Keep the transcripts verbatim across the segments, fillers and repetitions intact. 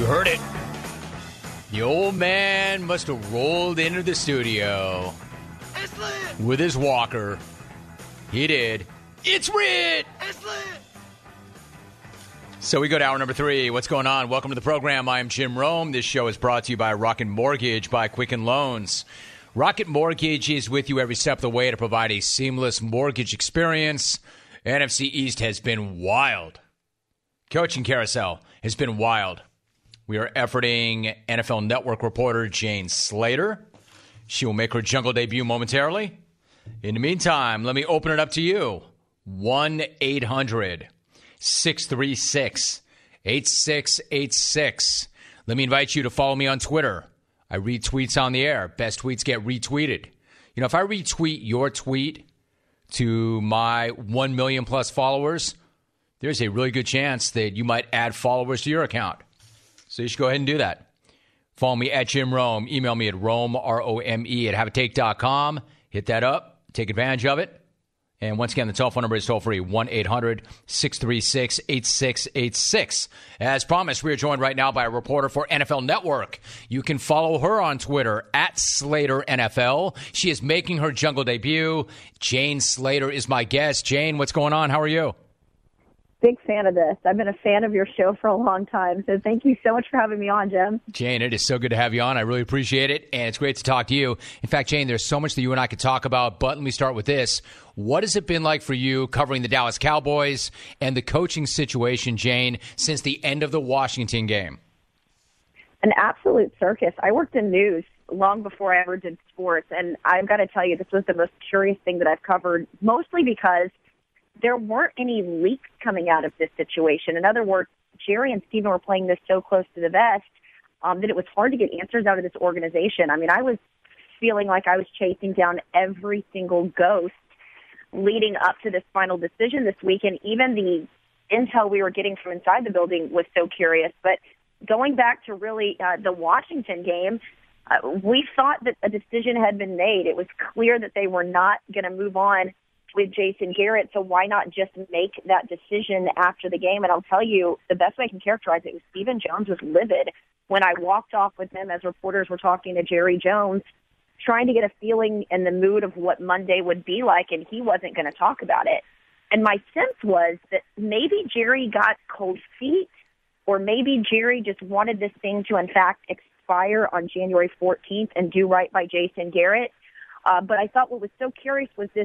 You heard it. The old man must have rolled into the studio with his walker. He did. It's Rit! It's lit! So we go to hour number three. What's going on? Welcome to the program. I am Jim Rome. This show is brought to you by Rocket Mortgage by Quicken Loans. Rocket Mortgage is with you every step of the way to provide a seamless mortgage experience. N F C East has been wild. Coaching carousel has been wild. We are efforting N F L Network reporter Jane Slater. She will make her jungle debut momentarily. In the meantime, let me open it up to you. one eight hundred six three six eight six eight six. Let me invite you to follow me on Twitter. I read tweets on the air. Best tweets get retweeted. You know, if I retweet your tweet to my one million plus followers, there's a really good chance that you might add followers to your account. So you should go ahead and do that. Follow me at Jim Rome. Email me at Rome, R O M E, at have a take dot com. Hit that up. Take advantage of it. And once again, the telephone number is toll-free, one eight hundred six three six eight six eight six. As promised, we are joined right now by a reporter for N F L Network. You can follow her on Twitter, at Slater N F L. She is making her jungle debut. Jane Slater is my guest. Jane, what's going on? How are you? Big fan of this. I've been a fan of your show for a long time, so thank you so much for having me on, Jim. Jane, it is so good to have you on. I really appreciate it, and it's great to talk to you. In fact, Jane, there's so much that you and I could talk about, but let me start with this. What has it been like for you covering the Dallas Cowboys and the coaching situation, Jane, since the end of the Washington game? An absolute circus. I worked in news long before I ever did sports, and I've got to tell you, this was the most curious thing that I've covered, mostly because there weren't any leaks coming out of this situation. In other words, Jerry and Stephen were playing this so close to the vest um, that it was hard to get answers out of this organization. I mean, I was feeling like I was chasing down every single ghost leading up to this final decision this week, and even the intel we were getting from inside the building was so curious. But going back to really uh, the Washington game, uh, we thought that a decision had been made. It was clear that they were not going to move on with Jason Garrett, so why not just make that decision after the game? And I'll tell you, the best way I can characterize it was Stephen Jones was livid when I walked off with him as reporters were talking to Jerry Jones, trying to get a feeling and the mood of what Monday would be like, and he wasn't going to talk about it. And my sense was that maybe Jerry got cold feet, or maybe Jerry just wanted this thing to, in fact, expire on January fourteenth and do right by Jason Garrett. Uh, but I thought what was so curious was this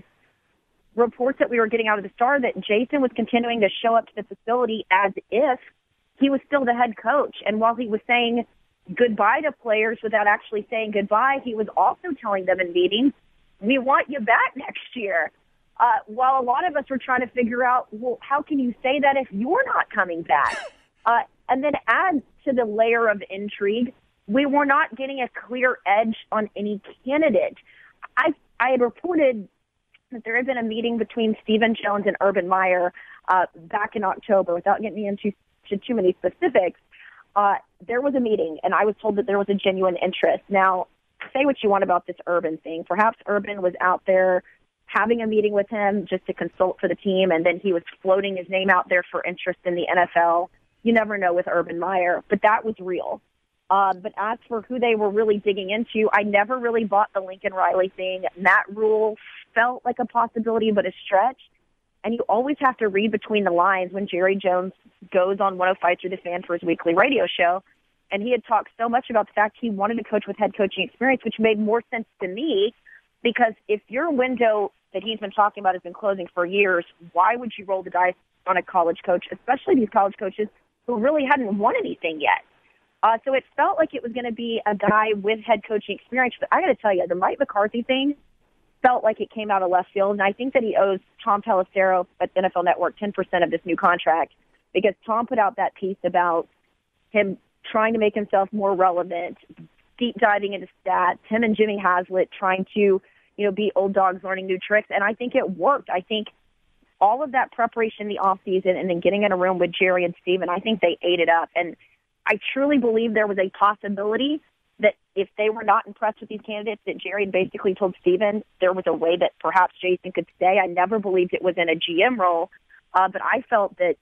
reports that we were getting out of the Star that Jason was continuing to show up to the facility as if he was still the head coach. And while he was saying goodbye to players without actually saying goodbye, he was also telling them in meetings, we want you back next year. Uh, while a lot of us were trying to figure out, well, how can you say that if you're not coming back? Uh, and then add to the layer of intrigue, we were not getting a clear edge on any candidate. I, I had reported that there had been a meeting between Stephen Jones and Urban Meyer uh, back in October. Without getting into to too many specifics, uh, there was a meeting, and I was told that there was a genuine interest. Now, say what you want about this Urban thing. Perhaps Urban was out there having a meeting with him just to consult for the team, and then he was floating his name out there for interest in the N F L. You never know with Urban Meyer, but that was real. Uh, but as for who they were really digging into, I never really bought the Lincoln Riley thing. Matt Rule felt like a possibility, but a stretch. And you always have to read between the lines when Jerry Jones goes on one oh five Through the Fan for his weekly radio show. And he had talked so much about the fact he wanted to coach with head coaching experience, which made more sense to me, because if your window that he's been talking about has been closing for years, why would you roll the dice on a college coach, especially these college coaches who really hadn't won anything yet? Uh, so it felt like it was going to be a guy with head coaching experience. But I got to tell you, the Mike McCarthy thing felt like it came out of left field. And I think that he owes Tom Pelissero at N F L Network ten percent of this new contract, because Tom put out that piece about him trying to make himself more relevant, deep diving into stats, him and Jimmy Haslett trying to, you know, be old dogs learning new tricks. And I think it worked. I think all of that preparation in the offseason and then getting in a room with Jerry and Stephen, I think they ate it up. And I truly believe there was a possibility that if they were not impressed with these candidates, that Jerry had basically told Stephen there was a way that perhaps Jason could stay. I never believed it was in a G M role, uh, but I felt that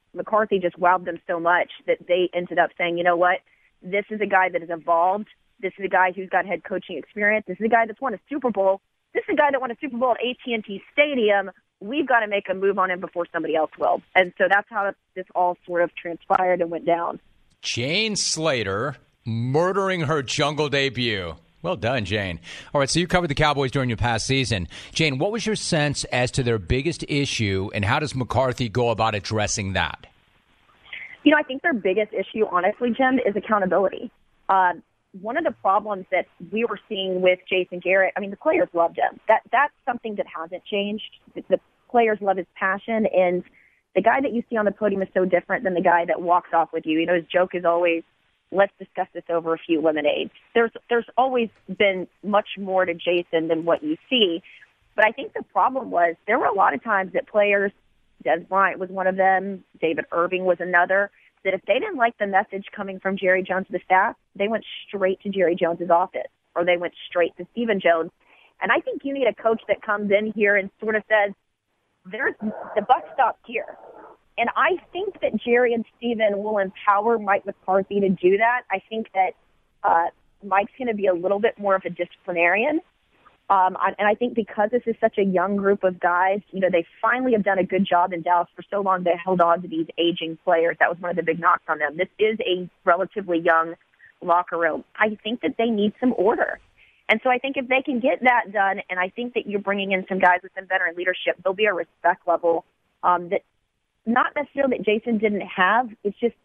McCarthy just wowed them so much that they ended up saying, you know what, this is a guy that has evolved. This is a guy who's got head coaching experience. This is a guy that's won a Super Bowl. This is a guy that won a Super Bowl at A T and T Stadium. We've got to make a move on him before somebody else will. And so that's how this all sort of transpired and went down. Jane Slater murdering her Jungle debut. Well done, Jane. All right, so you covered the Cowboys during your past season. Jane, what was your sense as to their biggest issue, and how does McCarthy go about addressing that? You know, I think their biggest issue, honestly, Jim, is accountability. Uh, one of the problems that we were seeing with Jason Garrett, I mean, the players loved him. That That's something that hasn't changed. The, the players love his passion, and the guy that you see on the podium is so different than the guy that walks off with you. You know, his joke is always, let's discuss this over a few lemonades. There's there's always been much more to Jason than what you see. But I think the problem was there were a lot of times that players, Des Bryant was one of them, David Irving was another, that if they didn't like the message coming from Jerry Jones to the staff, they went straight to Jerry Jones's office, or they went straight to Stephen Jones. And I think you need a coach that comes in here and sort of says, "There's the buck stops here." And I think that Jerry and Stephen will empower Mike McCarthy to do that. I think that uh, Mike's going to be a little bit more of a disciplinarian. Um, and I think because this is such a young group of guys, you know, they finally have done a good job in Dallas. For so long, they held on to these aging players. That was one of the big knocks on them. This is a relatively young locker room. I think that they need some order. And so I think if they can get that done, and I think that you're bringing in some guys with some veteran leadership, there'll be a respect level um, that not necessarily that Jason didn't have. It's just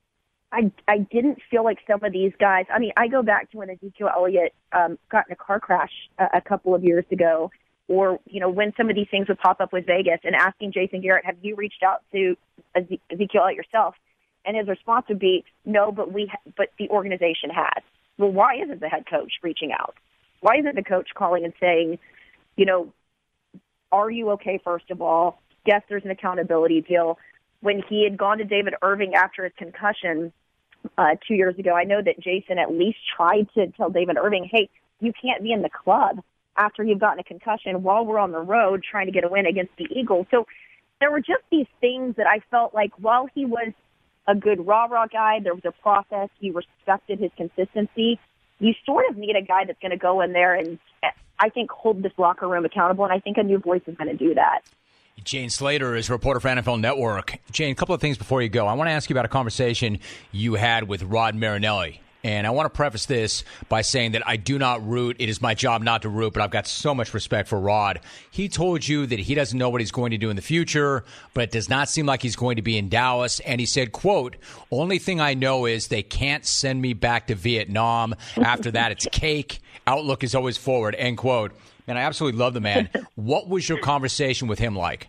I I didn't feel like some of these guys. I mean, I go back to when Ezekiel Elliott um, got in a car crash a, a couple of years ago, or you know when some of these things would pop up with Vegas, and asking Jason Garrett, "Have you reached out to Eze- Ezekiel Elliott yourself?" And his response would be, "No, but we ha- but the organization has." Well, why isn't the head coach reaching out? Why isn't the coach calling and saying, you know, "Are you okay?" First of all. Yes, there's an accountability deal. When he had gone to David Irving after his concussion uh, two years ago, I know that Jason at least tried to tell David Irving, hey, you can't be in the club after you've gotten a concussion while we're on the road trying to get a win against the Eagles. So there were just these things that I felt like while he was a good rah-rah guy, there was a process, he respected his consistency. You sort of need a guy that's going to go in there and, I think, hold this locker room accountable, and I think a new voice is going to do that. Jane Slater is a reporter for N F L Network. Jane, a couple of things before you go. I want to ask you about a conversation you had with Rod Marinelli. And I want to preface this by saying that I do not root. It is my job not to root, but I've got so much respect for Rod. He told you that he doesn't know what he's going to do in the future, but it does not seem like he's going to be in Dallas. And he said, quote, "Only thing I know is they can't send me back to Vietnam. After that, it's cake. Outlook is always forward," end quote. And I absolutely love the man. What was your conversation with him like?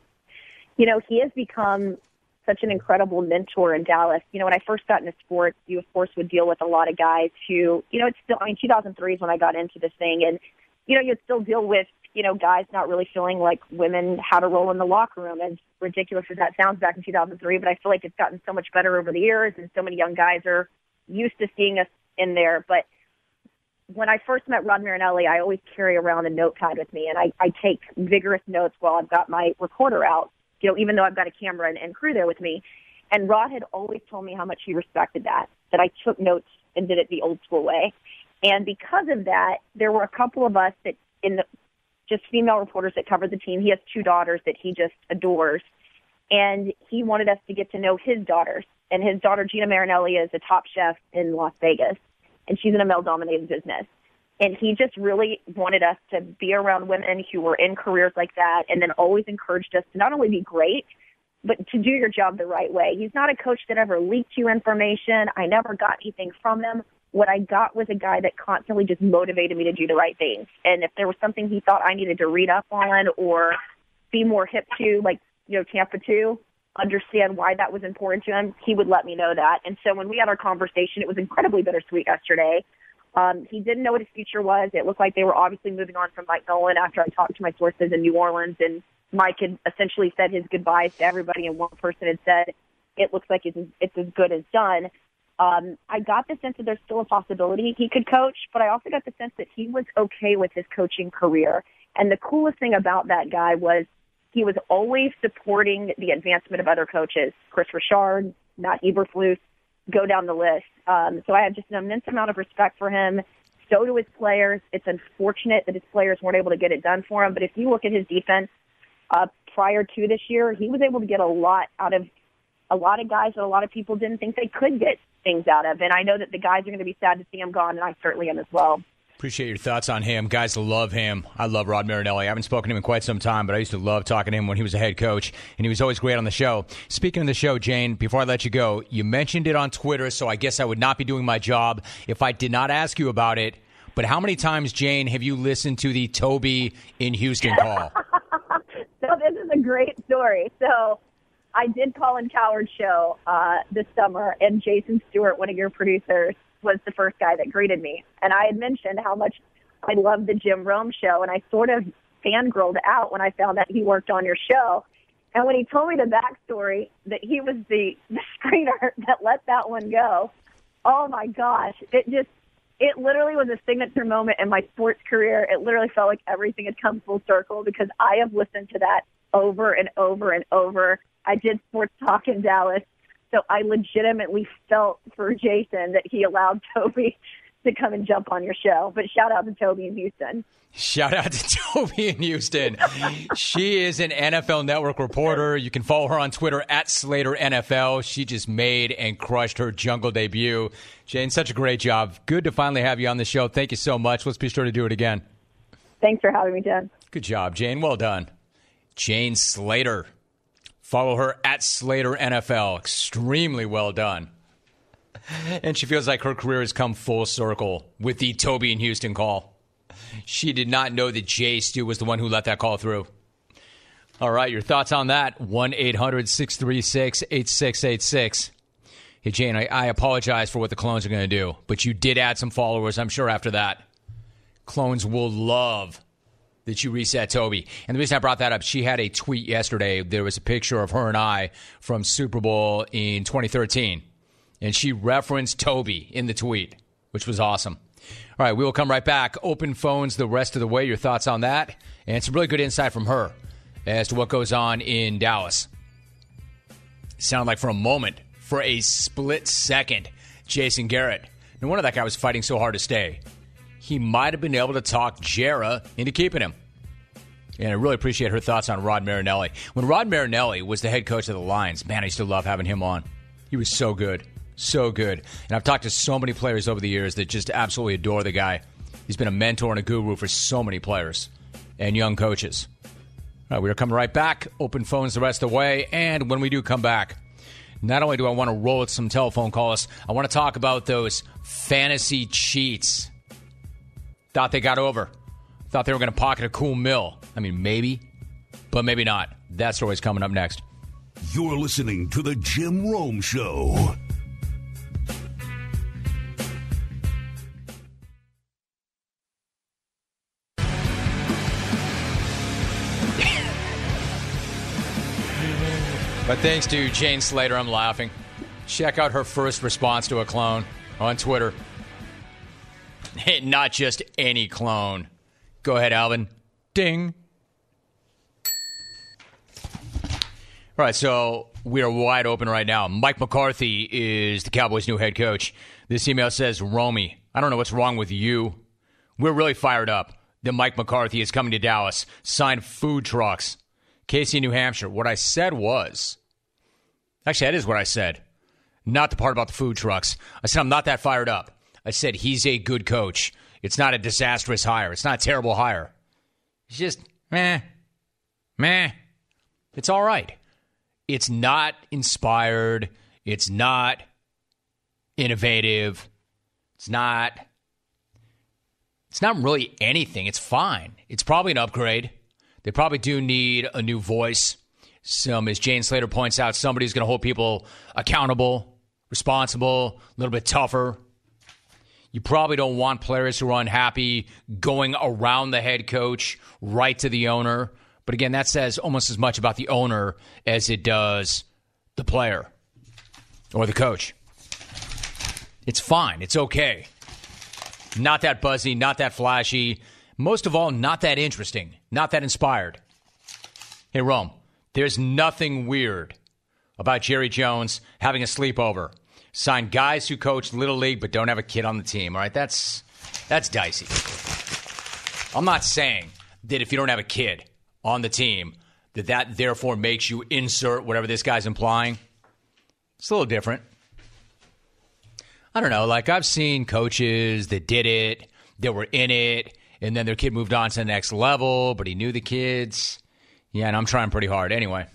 You know, he has become such an incredible mentor in Dallas. You know, when I first got into sports, you, of course, would deal with a lot of guys who, you know, it's still, I mean, two thousand three is when I got into this thing. And, you know, you'd still deal with, you know, guys not really feeling like women how to roll in the locker room. As ridiculous as that sounds back in two thousand three, but I feel like it's gotten so much better over the years, and so many young guys are used to seeing us in there. But when I first met Rod Marinelli, I always carry around a notepad with me, and I, I take vigorous notes while I've got my recorder out, you know, even though I've got a camera and, and crew there with me. And Rod had always told me how much he respected that, that I took notes and did it the old school way. And because of that, there were a couple of us that in the just female reporters that covered the team. He has two daughters that he just adores. And he wanted us to get to know his daughters. And his daughter, Gina Marinelli, is a top chef in Las Vegas, and she's in a male-dominated business. And he just really wanted us to be around women who were in careers like that, and then always encouraged us to not only be great, but to do your job the right way. He's not a coach that ever leaked you information. I never got anything from him. What I got was a guy that constantly just motivated me to do the right things. And if there was something he thought I needed to read up on or be more hip to, like, you know, Tampa two, understand why that was important to him, he would let me know that. And so when we had our conversation, it was incredibly bittersweet yesterday. Um, he didn't know what his future was. It looked like they were obviously moving on from Mike Nolan after I talked to my sources in New Orleans, and Mike had essentially said his goodbyes to everybody, and one person had said, it looks like it's, it's as good as done. Um, I got the sense that there's still a possibility he could coach, but I also got the sense that he was okay with his coaching career. And the coolest thing about that guy was He was always supporting the advancement of other coaches, Chris Richard, Matt Eberflus, go down the list. Um, so I have just an immense amount of respect for him. So do his players. It's unfortunate that his players weren't able to get it done for him. But if you look at his defense uh, prior to this year, he was able to get a lot out of a lot of guys that a lot of people didn't think they could get things out of. And I know that the guys are going to be sad to see him gone, and I certainly am as well. Appreciate your thoughts on him. Guys love him. I love Rod Marinelli. I haven't spoken to him in quite some time, but I used to love talking to him when he was a head coach, and he was always great on the show. Speaking of the show, Jane, before I let you go, you mentioned it on Twitter, so I guess I would not be doing my job if I did not ask you about it. But how many times, Jane, have you listened to the Toby in Houston call? So this is a great story. So I did Colin Cowherd's show uh, this summer, and Jason Stewart, one of your producers, was the first guy that greeted me. And I had mentioned how much I loved the Jim Rome show, and I sort of fangirled out when I found out he worked on your show. And when he told me the backstory, that he was the, the screener that let that one go, oh my gosh, it just, it literally was a signature moment in my sports career. It literally felt like everything had come full circle because I have listened to that over and over and over. I did sports talk in Dallas. So I legitimately felt for Jason that he allowed Toby to come and jump on your show. But shout out to Toby in Houston. Shout out to Toby in Houston. She is an N F L Network reporter. You can follow her on Twitter at Slater N F L. She just made and crushed her Jungle debut. Jane, such a great job. Good to finally have you on the show. Thank you so much. Let's be sure to do it again. Thanks for having me, Jen. Good job, Jane. Well done. Jane Slater. Follow her at Slater N F L. Extremely well done. And she feels like her career has come full circle with the Toby in Houston call. She did not know that Jay Stu was the one who let that call through. All right, your thoughts on that? one eight hundred six three six eight six eight six. Hey, Jane, I, I apologize for what the clones are going to do, but you did add some followers, I'm sure, after that. Clones will love that you reset Toby. And the reason I brought that up, she had a tweet yesterday. There was a picture of her and I from Super Bowl in twenty thirteen. And she referenced Toby in the tweet, which was awesome. All right, we will come right back. Open phones the rest of the way. Your thoughts on that? And some really good insight from her as to what goes on in Dallas. It sounded like for a moment, for a split second, Jason Garrett. No wonder that guy was fighting so hard to stay. He might have been able to talk Jera into keeping him. And I really appreciate her thoughts on Rod Marinelli. When Rod Marinelli was the head coach of the Lions, man, I used to love having him on. He was so good. So good. And I've talked to so many players over the years that just absolutely adore the guy. He's been a mentor and a guru for so many players and young coaches. All right, we're coming right back. Open phones the rest of the way. And when we do come back, not only do I want to roll with some telephone calls, I want to talk about those fantasy cheats. Thought they got over. Thought they were going to pocket a cool mill. I mean, maybe, but maybe not. That story's coming up next. You're listening to The Jim Rome Show. But thanks to Jane Slater, I'm laughing. Check out her first response to a clone on Twitter. Not just any clone. Go ahead, Alvin. Ding. All right, so we are wide open right now. Mike McCarthy is the Cowboys' new head coach. This email says, Romy, I don't know what's wrong with you. We're really fired up that Mike McCarthy is coming to Dallas. Signed food trucks. Casey, New Hampshire. What I said was, actually, that is what I said. Not the part about the food trucks. I said I'm not that fired up. I said he's a good coach. It's not a disastrous hire. It's not a terrible hire. It's just, meh, meh. It's all right. It's not inspired. It's not innovative. It's not, it's not really anything. It's fine. It's probably an upgrade. They probably do need a new voice. Some, as Jane Slater points out, somebody who's going to hold people accountable, responsible, a little bit tougher. You probably don't want players who are unhappy going around the head coach right to the owner. But again, that says almost as much about the owner as it does the player or the coach. It's fine. It's okay. Not that buzzy, not that flashy. Most of all, not that interesting, not that inspired. Hey, Rome, there's nothing weird about Jerry Jones having a sleepover. Sign guys who coach Little League but don't have a kid on the team, all right? That's, that's dicey. I'm not saying that if you don't have a kid on the team, that that therefore makes you insert whatever this guy's implying. It's a little different. I don't know. Like, I've seen coaches that did it, that were in it, and then their kid moved on to the next level, but he knew the kids. Yeah, and I'm trying pretty hard. Anyway.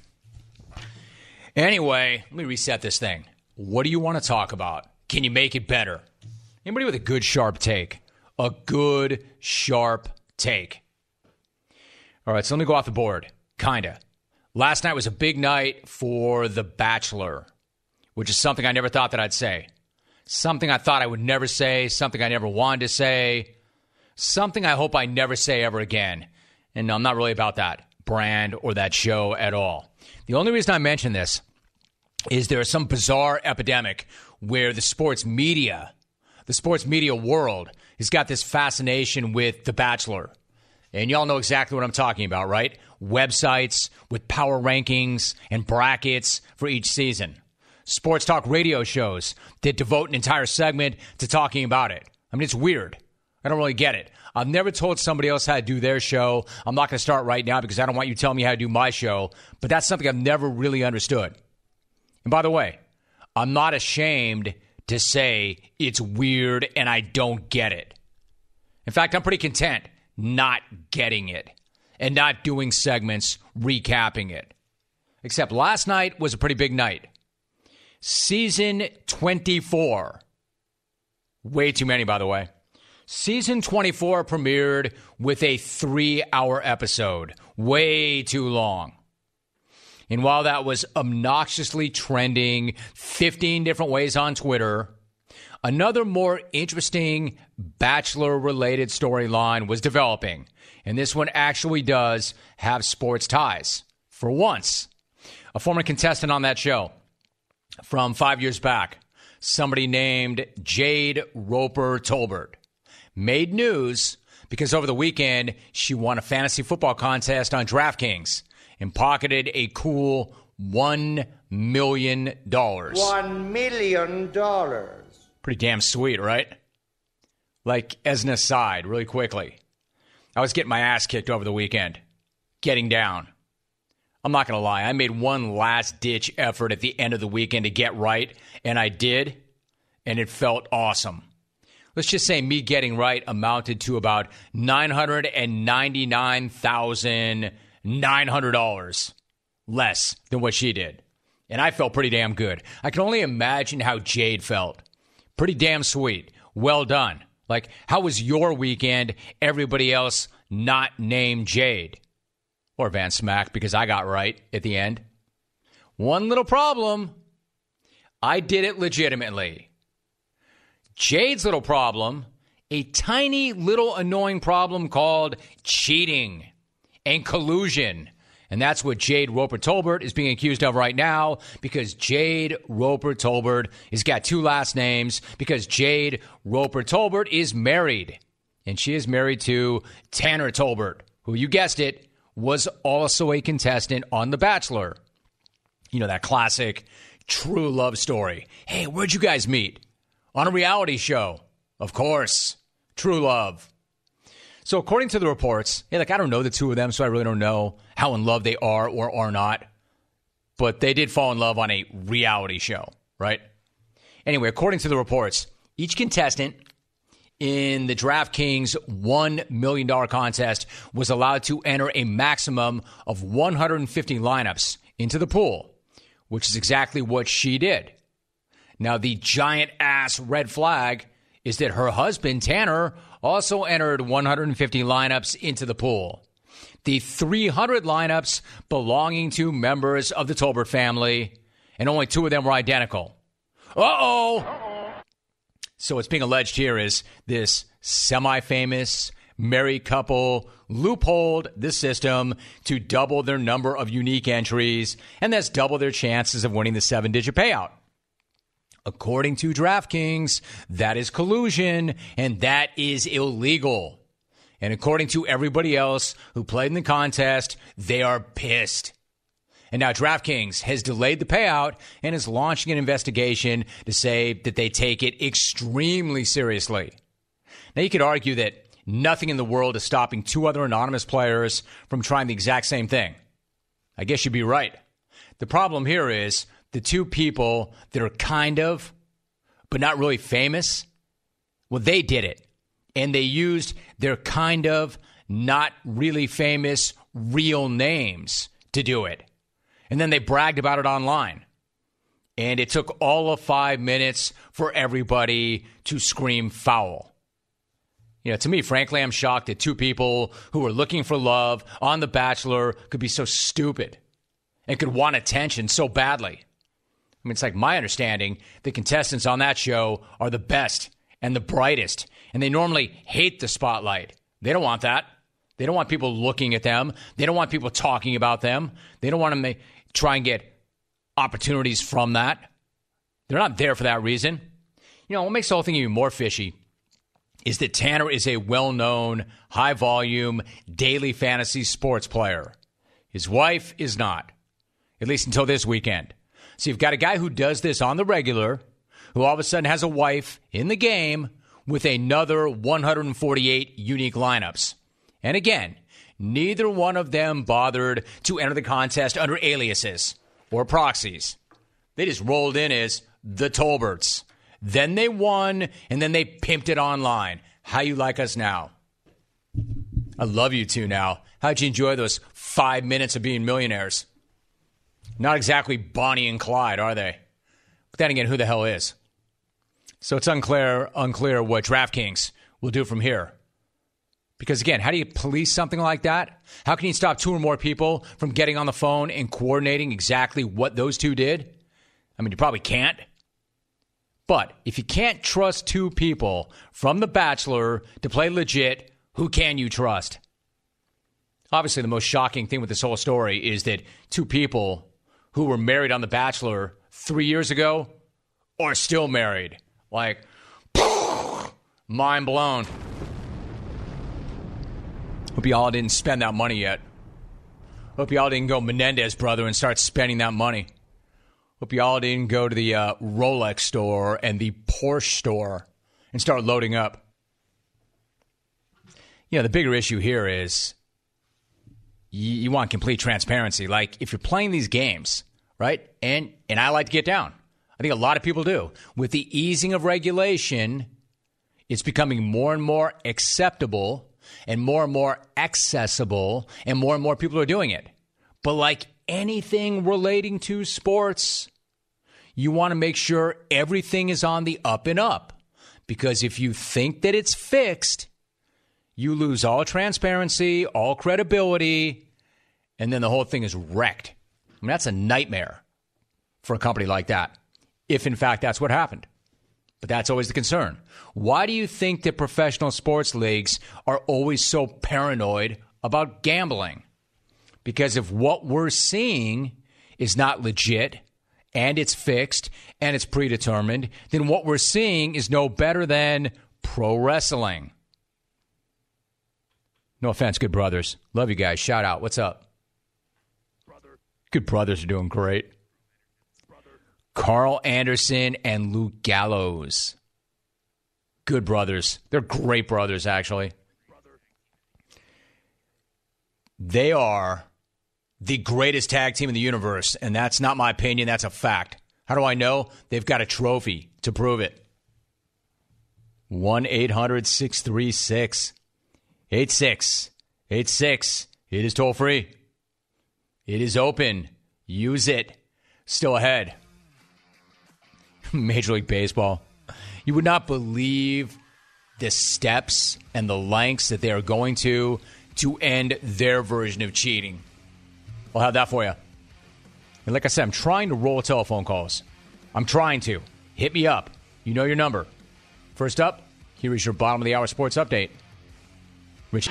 Anyway, let me reset this thing. What do you want to talk about? Can you make it better? Anybody with a good, sharp take? A good, sharp take. All right, so let me go off the board. Kinda. Last night was a big night for The Bachelor, which is something I never thought that I'd say. Something I thought I would never say, something I never wanted to say, something I hope I never say ever again. And no, I'm not really about that brand or that show at all. The only reason I mention this is there is some bizarre epidemic where the sports media, the sports media world, has got this fascination with The Bachelor. And y'all know exactly what I'm talking about, right? Websites with power rankings and brackets for each season. Sports talk radio shows that devote an entire segment to talking about it. I mean, it's weird. I don't really get it. I've never told somebody else how to do their show. I'm not going to start right now because I don't want you telling me how to do my show. But that's something I've never really understood. And by the way, I'm not ashamed to say it's weird and I don't get it. In fact, I'm pretty content not getting it and not doing segments recapping it. Except last night was a pretty big night. Season twenty-four. Way too many, by the way. Season twenty-four premiered with a three-hour episode. Way too long. And while that was obnoxiously trending fifteen different ways on Twitter, another more interesting Bachelor-related storyline was developing. And this one actually does have sports ties. For once, a former contestant on that show from five years back, somebody named Jade Roper Tolbert, made news because over the weekend she won a fantasy football contest on DraftKings and pocketed a cool one million dollars. One million dollars. Pretty damn sweet, right? Like, as an aside, really quickly, I was getting my ass kicked over the weekend, getting down. I'm not going to lie. I made one last-ditch effort at the end of the weekend to get right, and I did, and it felt awesome. Let's just say me getting right amounted to about nine hundred ninety-nine thousand nine hundred dollars less than what she did. And I felt pretty damn good. I can only imagine how Jade felt. Pretty damn sweet. Well done. Like, how was your weekend, everybody else not named Jade? Or Van Smack, because I got right at the end. One little problem. I did it legitimately. Jade's little problem, a tiny little annoying problem called cheating and collusion. And that's what Jade Roper Tolbert is being accused of right now, because Jade Roper Tolbert has got two last names, because Jade Roper Tolbert is married. And she is married to Tanner Tolbert, who, you guessed it, was also a contestant on The Bachelor. You know, that classic true love story. Hey, where'd you guys meet? On a reality show. Of course. True love. So according to the reports, hey, like, I don't know the two of them, so I really don't know how in love they are or are not. But they did fall in love on a reality show, right? Anyway, according to the reports, each contestant in the DraftKings one million dollars contest was allowed to enter a maximum of one hundred fifty lineups into the pool, which is exactly what she did. Now, the giant-ass red flag is that her husband, Tanner, also entered one hundred fifty lineups into the pool. The three hundred lineups belonging to members of the Tolbert family, and only two of them were identical. Uh-oh! Uh-oh. So what's being alleged here is this semi-famous married couple loopholed the system to double their number of unique entries, and thus double their chances of winning the seven-digit payout. According to DraftKings, that is collusion, and that is illegal. And according to everybody else who played in the contest, they are pissed. And now DraftKings has delayed the payout and is launching an investigation to say that they take it extremely seriously. Now, you could argue that nothing in the world is stopping two other anonymous players from trying the exact same thing. I guess you'd be right. The problem here is the two people that are kind of, but not really famous, well, they did it. And they used their kind of, not really famous, real names to do it. And then they bragged about it online. And it took all of five minutes for everybody to scream foul. You know, to me, frankly, I'm shocked that two people who were looking for love on The Bachelor could be so stupid and could want attention so badly. I mean, it's like my understanding the contestants on that show are the best and the brightest, and they normally hate the spotlight. They don't want that. They don't want people looking at them. They don't want people talking about them. They don't want to make, try and get opportunities from that. They're not there for that reason. You know, what makes the whole thing even more fishy is that Tanner is a well-known, high-volume, daily fantasy sports player. His wife is not, at least until this weekend. So you've got a guy who does this on the regular, who all of a sudden has a wife in the game with another one hundred forty-eight unique lineups. And again, neither one of them bothered to enter the contest under aliases or proxies. They just rolled in as the Tolberts. Then they won, and then they pimped it online. How you like us now? I love you two now. How'd you enjoy those five minutes of being millionaires? Not exactly Bonnie and Clyde, are they? But then again, who the hell is? So it's unclear, unclear what DraftKings will do from here. Because again, how do you police something like that? How can you stop two or more people from getting on the phone and coordinating exactly what those two did? I mean, you probably can't. But if you can't trust two people from The Bachelor to play legit, who can you trust? Obviously, the most shocking thing with this whole story is that two people who were married on The Bachelor three years ago are still married. Like, mind blown. Hope y'all didn't spend that money yet. Hope y'all didn't go Menendez brother and start spending that money. Hope y'all didn't go to the uh, Rolex store and the Porsche store and start loading up. You know, the bigger issue here is you, you want complete transparency. Like, if you're playing these games, right, and, and I like to get down. I think a lot of people do. With the easing of regulation, it's becoming more and more acceptable and more and more accessible, and more and more people are doing it. But like anything relating to sports, you want to make sure everything is on the up and up. Because if you think that it's fixed, you lose all transparency, all credibility, and then the whole thing is wrecked. I mean, that's a nightmare for a company like that, if in fact that's what happened. But that's always the concern. Why do you think that professional sports leagues are always so paranoid about gambling? Because if what we're seeing is not legit, and it's fixed, and it's predetermined, then what we're seeing is no better than pro wrestling. No offense, good brothers. Love you guys. Shout out. What's up? Brother. Good brothers are doing great. Brother. Carl Anderson and Luke Gallows. Good brothers. They're great brothers, actually. Brother. They are the greatest tag team in the universe, and that's not my opinion. That's a fact. How do I know? They've got a trophy to prove it. one eight hundred six three six eight six eight six. It is toll free. It is open. Use it. Still ahead. Major League Baseball. You would not believe the steps and the lengths that they are going to to end their version of cheating. I'll have that for you. And like I said, I'm trying to roll telephone calls. I'm trying to. Hit me up. You know your number. First up, here is your bottom of the hour sports update. Rich.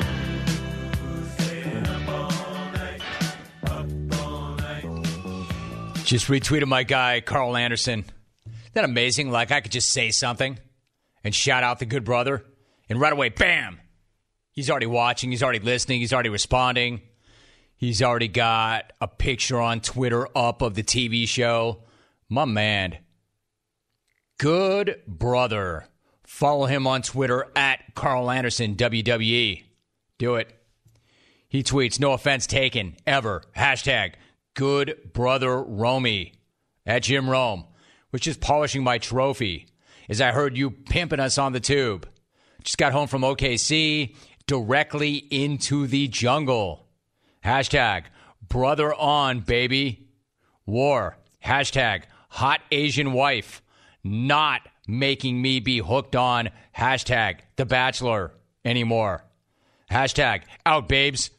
Just retweeted my guy, Carl Anderson. Isn't that amazing? Like, I could just say something and shout out the good brother, and right away, bam, He's already watching. He's already listening. He's already responding. He's already got a picture on Twitter up of the T V show. My man. Good brother. Follow him on Twitter at Carl Anderson, W W E. Do it. He tweets, no offense taken, ever. Hashtag good brother Romy at Jim Rome, which is polishing my trophy, as I heard you pimping us on the tube. Just got home from O K C, directly into the jungle. Hashtag brother on, baby. War. Hashtag hot Asian wife. Not making me be hooked on hashtag The Bachelor anymore. Hashtag out, babes.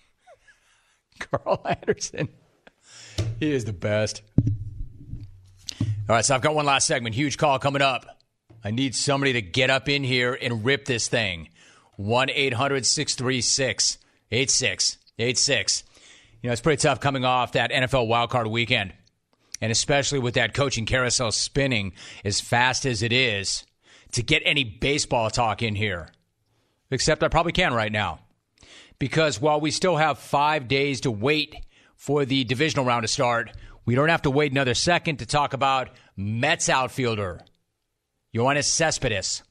Carl Anderson. He is the best. All right, so I've got one last segment. Huge call coming up. I need somebody to get up in here and rip this thing. one eight hundred six three six eight six eight six. You know, it's pretty tough coming off that N F L wildcard weekend. And especially with that coaching carousel spinning as fast as it is, to get any baseball talk in here. Except I probably can right now. Because while we still have five days to wait for the divisional round to start, we don't have to wait another second to talk about Mets outfielder Yoenis Cespedes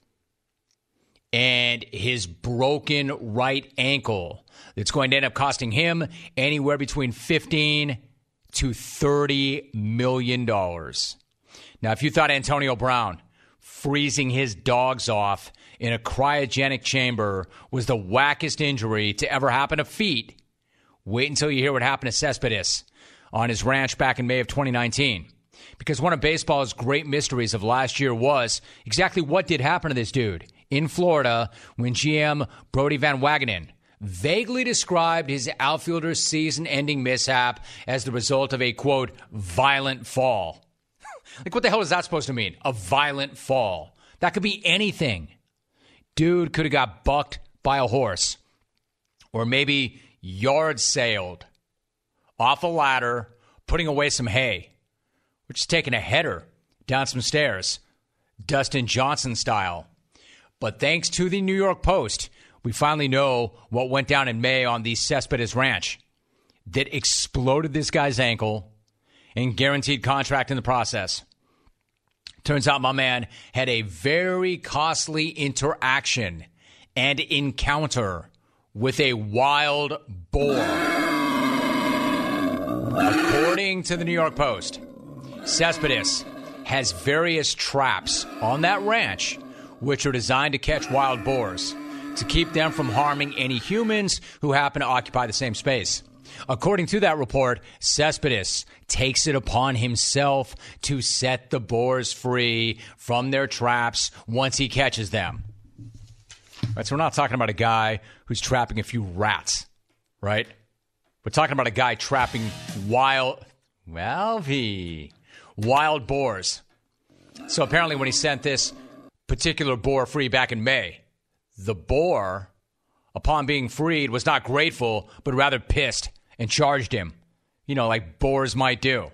and his broken right ankle that's going to end up costing him anywhere between fifteen to thirty million dollars. Now, if you thought Antonio Brown freezing his dogs off in a cryogenic chamber was the wackest injury to ever happen to feet, wait until you hear what happened to Cespedes on his ranch back in May of twenty nineteen. Because one of baseball's great mysteries of last year was exactly what did happen to this dude in Florida when G M Brodie Van Wagenen vaguely described his outfielder's season-ending mishap as the result of a, quote, violent fall. Like, what the hell is that supposed to mean? A violent fall. That could be anything. Dude could have got bucked by a horse. Or maybe yard sailed off a ladder, putting away some hay. Or just taking a header down some stairs, Dustin Johnson style. But thanks to the New York Post, we finally know what went down in May on the Cespedes Ranch that exploded this guy's ankle and guaranteed contract in the process. Turns out my man had a very costly interaction and encounter with a wild boar. According to the New York Post, Cespedes has various traps on that ranch which are designed to catch wild boars, to keep them from harming any humans who happen to occupy the same space. According to that report, Cespedes takes it upon himself to set the boars free from their traps once he catches them. Right, so we're not talking about a guy who's trapping a few rats, right? We're talking about a guy trapping wild, well, v, wild boars. So apparently when he sent this particular boar free back in May, the boar, upon being freed, was not grateful, but rather pissed and charged him. You know, like boars might do.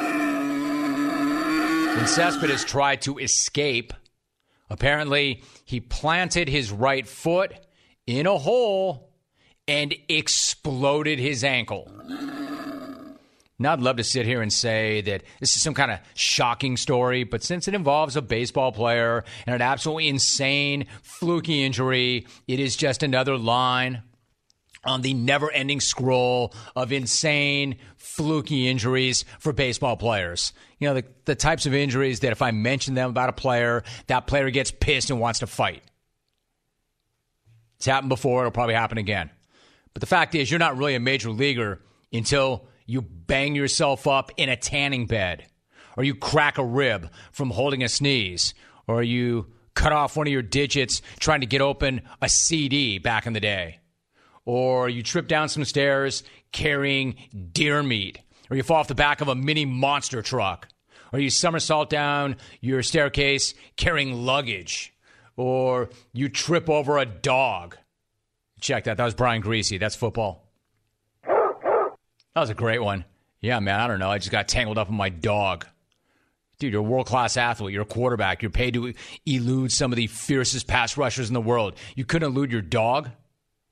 When Cespedes tried to escape, apparently he planted his right foot in a hole and exploded his ankle. Now, I'd love to sit here and say that this is some kind of shocking story, but since it involves a baseball player and an absolutely insane, fluky injury, it is just another line on the never-ending scroll of insane, fluky injuries for baseball players. You know, the, the types of injuries that if I mention them about a player, that player gets pissed and wants to fight. It's happened before. It'll probably happen again. But the fact is, you're not really a major leaguer until you bang yourself up in a tanning bed, or you crack a rib from holding a sneeze, or you cut off one of your digits trying to get open a C D back in the day, or you trip down some stairs carrying deer meat, or you fall off the back of a mini monster truck, or you somersault down your staircase carrying luggage, or you trip over a dog. Check that. That was Brian Greasy. That's football. That was a great one. Yeah, man, I don't know. I just got tangled up with my dog. Dude, you're a world-class athlete. You're a quarterback. You're paid to elude some of the fiercest pass rushers in the world. You couldn't elude your dog?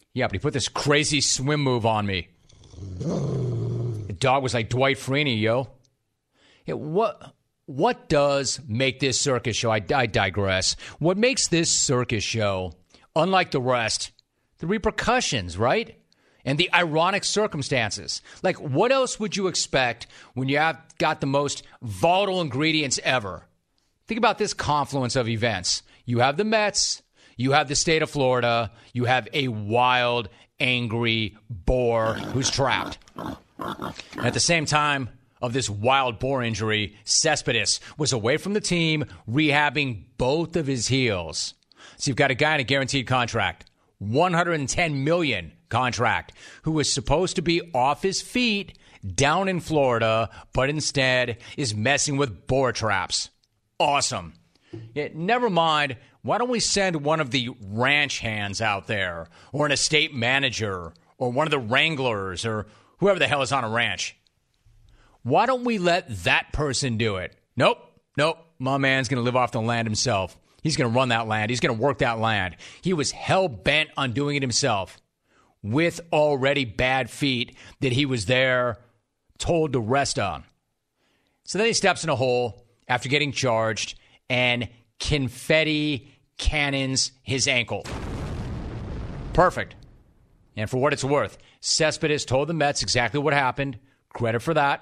Yeah, but he put this crazy swim move on me. The dog was like Dwight Freeney, yo. Yeah, what what does make this circus show? I, I digress. What makes this circus show, unlike the rest, the repercussions, right? And the ironic circumstances. Like, what else would you expect when you have got the most volatile ingredients ever? Think about this confluence of events. You have the Mets. You have the state of Florida. You have a wild, angry boar who's trapped. At the same time of this wild boar injury, Cespedes was away from the team, rehabbing both of his heels. So you've got a guy in a guaranteed contract, one hundred ten million dollars contract, who was supposed to be off his feet down in Florida, but instead is messing with boar traps. Awesome. Yeah, never mind. Why don't we send one of the ranch hands out there, or an estate manager, or one of the wranglers, or whoever the hell is on a ranch? Why don't we let that person do it? Nope, nope. My man's going to live off the land himself. He's going to run that land. He's going to work that land. He was hell-bent on doing it himself with already bad feet that he was there told to rest on. So then he steps in a hole after getting charged and confetti cannons his ankle. Perfect. And for what it's worth, Cespedes told the Mets exactly what happened. Credit for that.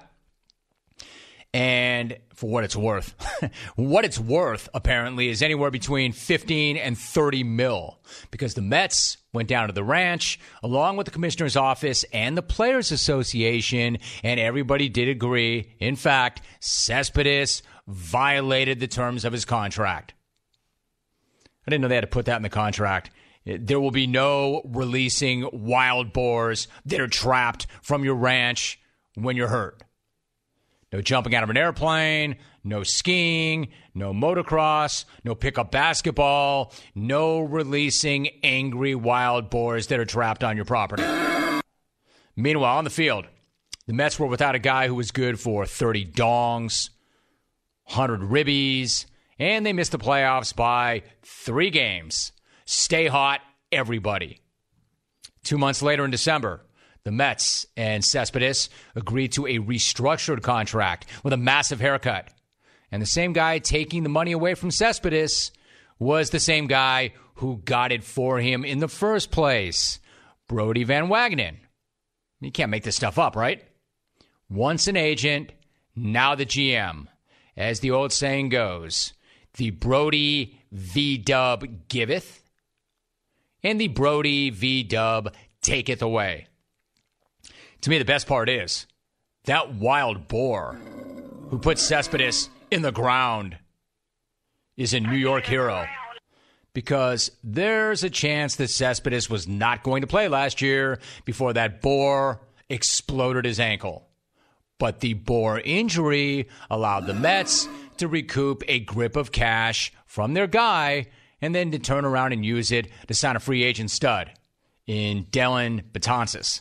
And for what it's worth, what it's worth, apparently, is anywhere between fifteen and thirty mil, because the Mets went down to the ranch along with the commissioner's office and the Players Association, and everybody did agree. In fact, Cespedes violated the terms of his contract. I didn't know they had to put that in the contract. There will be no releasing wild boars that are trapped from your ranch when you're hurt. No jumping out of an airplane, no skiing, no motocross, no pickup basketball, no releasing angry wild boars that are trapped on your property. Meanwhile, on the field, the Mets were without a guy who was good for thirty dongs, one hundred ribbies, and they missed the playoffs by three games. Stay hot, everybody. Two months later in December, the Mets and Cespedes agreed to a restructured contract with a massive haircut. And the same guy taking the money away from Cespedes was the same guy who got it for him in the first place, Brodie Van Wagenen. You can't make this stuff up, right? Once an agent, now the G M. As the old saying goes, the Brodie V-dub giveth, and the Brodie V-dub taketh away. To me, the best part is that wild boar who put Cespedes in the ground is a New York hero, because there's a chance that Cespedes was not going to play last year before that boar exploded his ankle. But the boar injury allowed the Mets to recoup a grip of cash from their guy and then to turn around and use it to sign a free agent stud in Dellin Betances.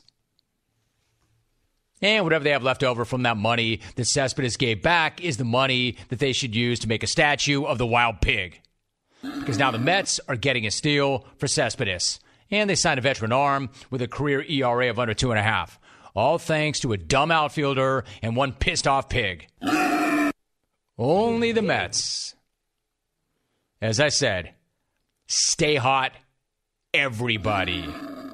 And whatever they have left over from that money that Cespedes gave back is the money that they should use to make a statue of the wild pig. Because now the Mets are getting a steal for Cespedes. And they signed a veteran arm with a career E R A of under two and a half. All thanks to a dumb outfielder and one pissed-off pig. Only the Mets. As I said, stay hot, everybody.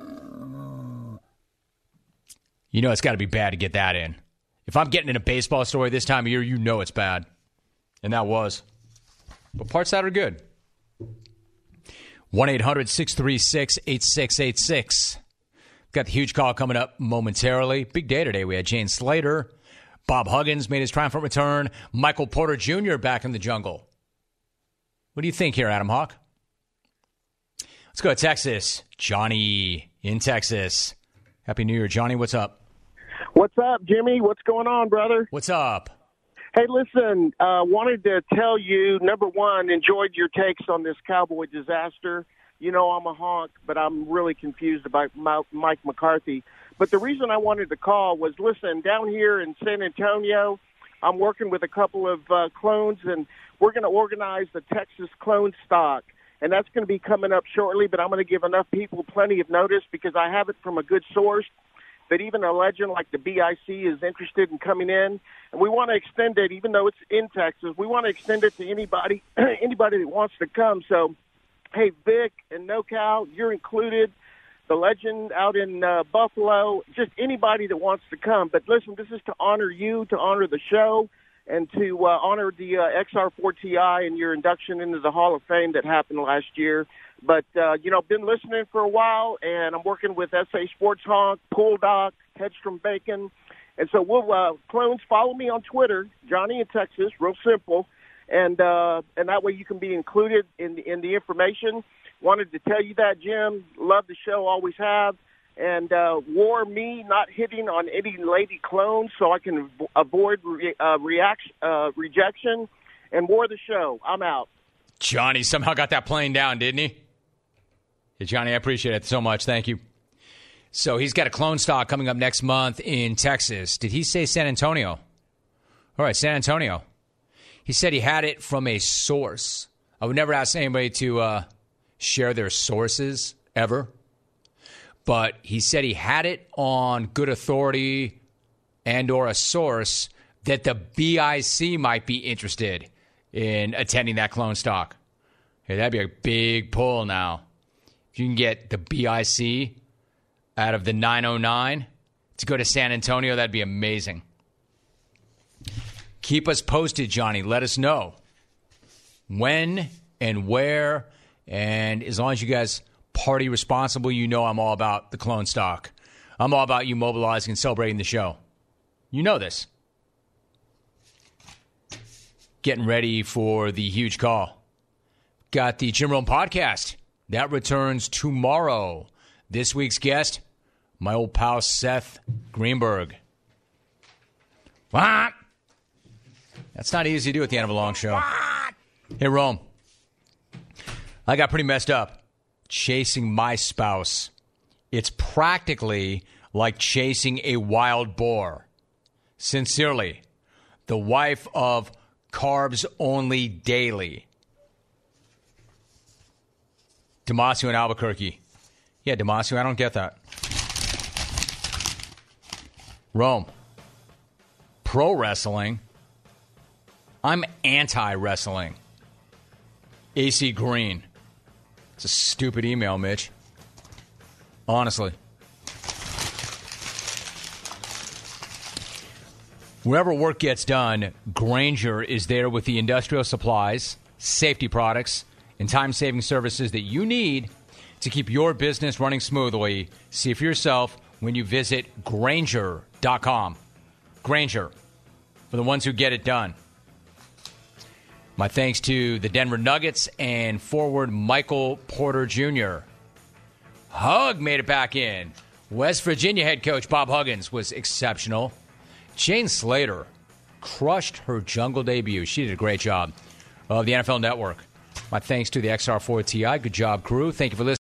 You know it's got to be bad to get that in. If I'm getting in a baseball story this time of year, you know it's bad. And that was. But parts that are good. one eight hundred six three six eight six eight six. Got the huge call coming up momentarily. Big day today. We had Jane Slater. Bob Huggins made his triumphant return. Michael Porter Junior back in the jungle. What do you think here, Adam Hawk? Let's go to Texas. Johnny in Texas. Happy New Year, Johnny. What's up? What's up, Jimmy? What's going on, brother? What's up? Hey, listen, uh, wanted to tell you, number one, enjoyed your takes on this Cowboy disaster. You know I'm a honk, but I'm really confused about Mike McCarthy. But the reason I wanted to call was, listen, down here in San Antonio, I'm working with a couple of uh, clones, and we're going to organize the Texas clone stock. and that's going to be coming up shortly, but I'm going to give enough people plenty of notice because I have it from a good source that even a legend like the B I C is interested in coming in, and we want to extend it, even though it's in Texas. We want to extend it to anybody, anybody that wants to come. So, hey, Vic and NoCal, you're included. The legend out in uh, Buffalo, just anybody that wants to come. But listen, this is to honor you, to honor the show, and to uh, honor the uh, X R four T I and your induction into the Hall of Fame that happened last year. But, uh, you know, been listening for a while, and I'm working with S A Sports Honk, Pool Doc, Hedstrom Bacon. And so we'll, uh, clones, follow me on Twitter, Johnny in Texas, real simple. And uh, and that way you can be included in the, in the information. Wanted to tell you that, Jim. Love the show, always have. And uh, war me not hitting on any lady clones so I can avoid re- uh, reaction, uh, rejection. And war the show. I'm out. Johnny somehow got that plane down, didn't he? Yeah, Johnny, I appreciate it so much. Thank you. So he's got a clone stock coming up next month in Texas. Did he say San Antonio? All right, San Antonio. He said he had it from a source. I would never ask anybody to uh, share their sources ever. But he said he had it on good authority and or a source that the B I C might be interested in attending that clone stock. Hey, that'd be a big pull now. If you can get the B I C out of the nine oh nine to go to San Antonio, that'd be amazing. Keep us posted, Johnny. Let us know when and where. And as long as you guys party responsible, you know I'm all about the clone stock. I'm all about you mobilizing and celebrating the show. You know this. Getting ready for the huge call. Got the Jim Rome podcast. That returns tomorrow. This week's guest, my old pal Seth Greenberg. What? That's not easy to do at the end of a long show. What? Hey, Rome. I got pretty messed up chasing my spouse. It's practically like chasing a wild boar. Sincerely, the wife of Carbs Only Daily. Damasio in Albuquerque. Yeah, Damasio, I don't get that. Rome. Pro wrestling. I'm anti-wrestling. A C Green. It's a stupid email, Mitch. Honestly. Wherever work gets done, Grainger is there with the industrial supplies, safety products, and time-saving services that you need to keep your business running smoothly. See for yourself when you visit Grainger dot com. Grainger, for the ones who get it done. My thanks to the Denver Nuggets and forward Michael Porter Junior Hug made it back in. West Virginia head coach Bob Huggins was exceptional. Jane Slater crushed her jungle debut. She did a great job. Of the N F L Network. My thanks to the X R four T I. Good job, crew. Thank you for listening.